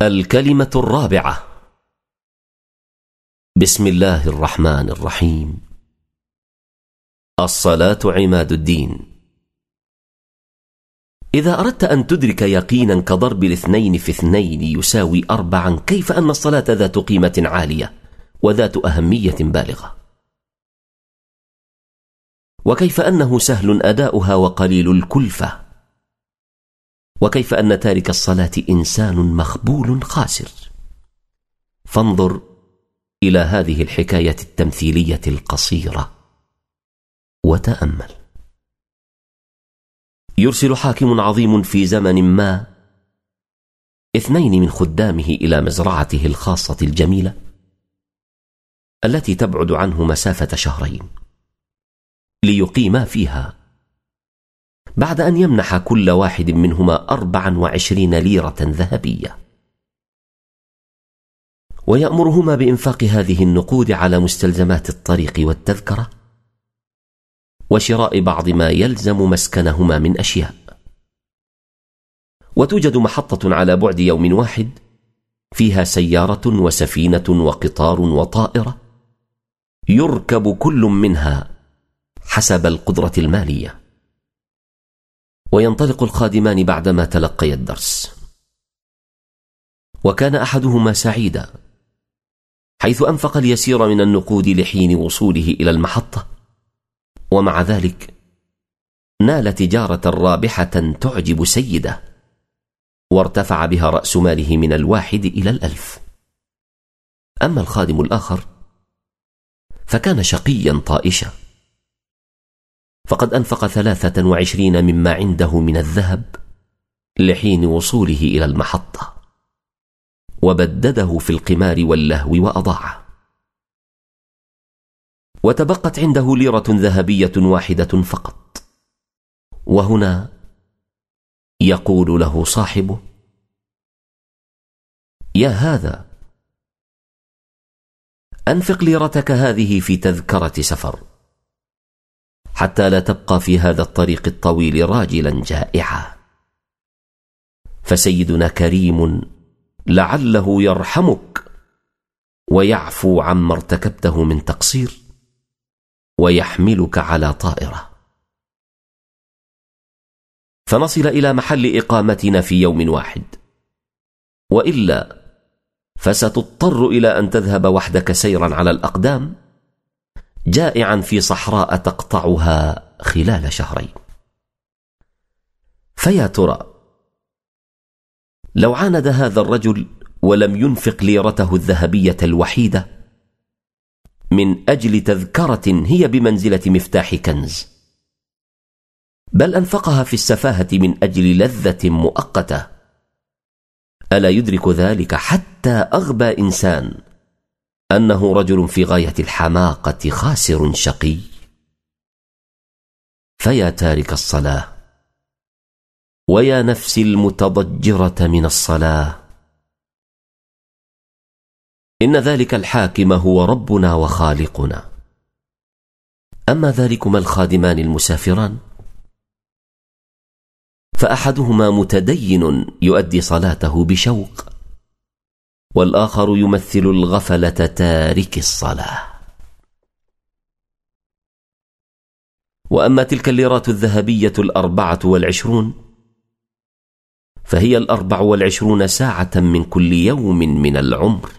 الكلمة الرابعة. بسم الله الرحمن الرحيم. الصلاة عماد الدين. إذا أردت أن تدرك يقينا كضرب 2 في 2 يساوي 4، كيف أن الصلاة ذات قيمة عالية وذات أهمية بالغة، وكيف أنه سهل أداؤها وقليل الكلفة، وكيف أن تارك الصلاة إنسان مخبول خاسر. فانظر إلى هذه الحكاية التمثيلية القصيرة وتأمل. يرسل حاكم عظيم في زمن ما 2 من خدامه إلى مزرعته الخاصة الجميلة التي تبعد عنه مسافة 2 شهر ليقيما فيها، بعد أن يمنح كل واحد منهما 24 ليرة ذهبية، ويأمرهما بإنفاق هذه النقود على مستلزمات الطريق والتذكرة وشراء بعض ما يلزم مسكنهما من أشياء. وتوجد محطة على بعد يوم واحد فيها سيارة وسفينة وقطار وطائرة، يركب كل منها حسب القدرة المالية. وينطلق الخادمان بعدما تلقيا الدرس، وكان أحدهما سعيدا حيث أنفق اليسير من النقود لحين وصوله إلى المحطة، ومع ذلك نال تجارة رابحة تعجب سيده، وارتفع بها رأس ماله من 1 إلى 1000. أما الخادم الآخر فكان شقيا طائشا، فقد أنفق 23 مما عنده من الذهب لحين وصوله إلى المحطة، وبدده في القمار واللهو وأضاعه، وتبقت عنده ليرة ذهبية واحدة فقط. وهنا يقول له صاحبه: يا هذا، أنفق ليرتك هذه في تذكرة سفر، حتى لا تبقى في هذا الطريق الطويل راجلا جائعا، فسيدنا كريم لعله يرحمك ويعفو عما ارتكبته من تقصير، ويحملك على طائرة، فنصل إلى محل إقامتنا في يوم واحد، وإلا فستضطر إلى أن تذهب وحدك سيرا على الأقدام، جائعا في صحراء تقطعها خلال 2 شهر. فيا ترى لو عاند هذا الرجل ولم ينفق ليرته الذهبية الوحيدة من أجل تذكرة هي بمنزلة مفتاح كنز، بل أنفقها في السفاهة من أجل لذة مؤقتة، ألا يدرك ذلك حتى أغبى إنسان أنه رجل في غاية الحماقة خاسر شقي؟ فيا تارك الصلاة، ويا نفس المتضجرة من الصلاة، إن ذلك الحاكم هو ربنا وخالقنا. أما ذلكما الخادمان المسافران فأحدهما متدين يؤدي صلاته بشوق، والآخر يمثل الغفلة تارك الصلاة. وأما تلك الليرات الذهبية 24 فهي 24 ساعة من كل يوم من العمر.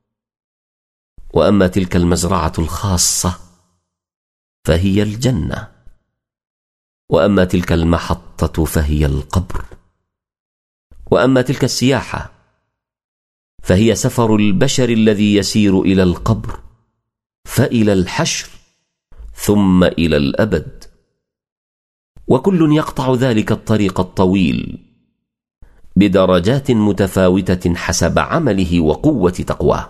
وأما تلك المزرعة الخاصة فهي الجنة، وأما تلك المحطة فهي القبر، وأما تلك السياحة فهي سفر البشر الذي يسير إلى القبر، فإلى الحشر، ثم إلى الأبد. وكل يقطع ذلك الطريق الطويل بدرجات متفاوتة حسب عمله وقوة تقواه.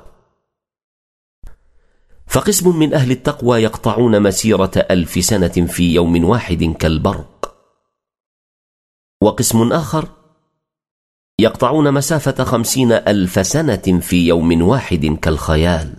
فقسم من أهل التقوى يقطعون مسيرة 1000 سنة في يوم واحد كالبرق، وقسم آخر يقطعون مسافة 50,000 سنة في يوم واحد كالخيال.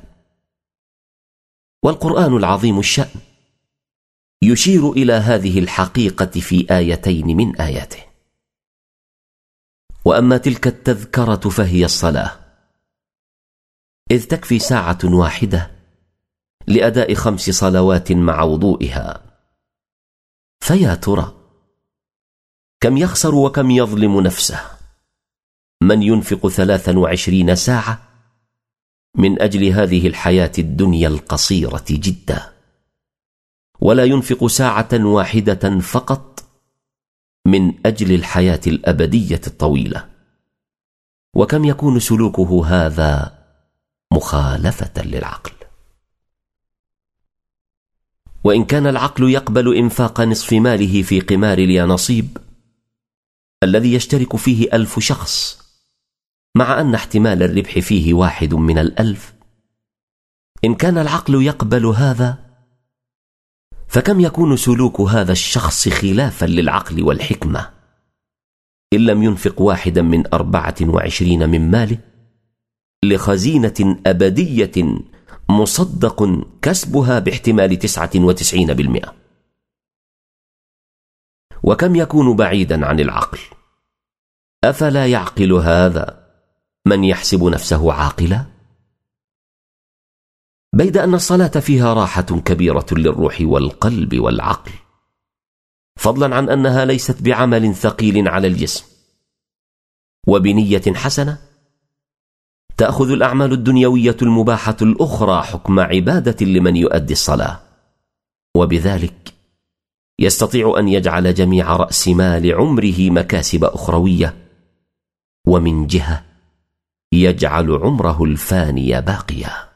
والقرآن العظيم الشأن يشير إلى هذه الحقيقة في آيتين من آياته. وأما تلك التذكرة فهي الصلاة، إذ تكفي ساعة واحدة لأداء 5 صلوات مع وضوئها. فيا ترى كم يخسر وكم يظلم نفسه من ينفق 23 ساعة من أجل هذه الحياة الدنيا القصيرة جدا، ولا ينفق ساعة واحدة فقط من أجل الحياة الأبدية الطويلة. وكم يكون سلوكه هذا مخالفة للعقل. وإن كان العقل يقبل إنفاق نصف ماله في قمار اليانصيب الذي يشترك فيه 1000 شخص، مع أن احتمال الربح فيه 1 من 1000، إن كان العقل يقبل هذا، فكم يكون سلوك هذا الشخص خلافا للعقل والحكمة إن لم ينفق 1 من 24 من ماله لخزينة أبدية مصدق كسبها باحتمال 99%. وكم يكون بعيدا عن العقل. أفلا يعقل هذا من يحسب نفسه عاقلا؟ بيد أن الصلاة فيها راحة كبيرة للروح والقلب والعقل، فضلا عن أنها ليست بعمل ثقيل على الجسم، وبنية حسنة تأخذ الأعمال الدنيوية المباحة الأخرى حكم عبادة لمن يؤدي الصلاة، وبذلك يستطيع أن يجعل جميع رأس مال عمره مكاسب أخروية، ومن جهة يجعل عمره الفاني باقيا.